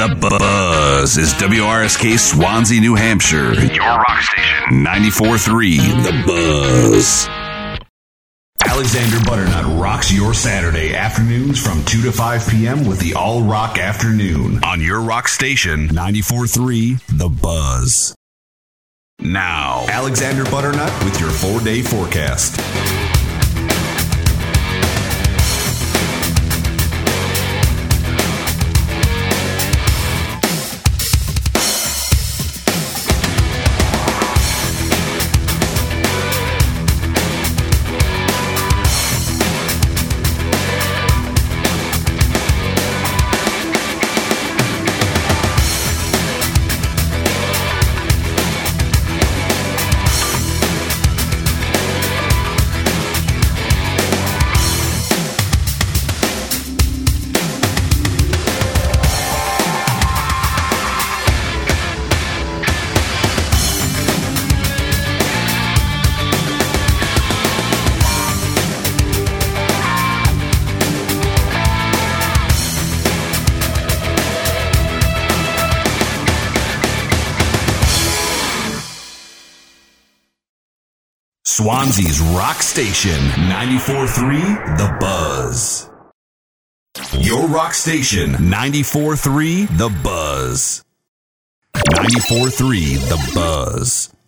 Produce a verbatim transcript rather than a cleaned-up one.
The Buzz is W R S K Swansea, New Hampshire. Your rock station. ninety-four three The Buzz. Alexander Butternut rocks your Saturday afternoons from two to five p.m. with the All Rock Afternoon on your rock station, ninety-four three The Buzz. Now, Alexander Butternut with your four-day forecast. Swansea's rock station, ninety-four three The Buzz. Your rock station, ninety-four three The Buzz. ninety-four three The Buzz.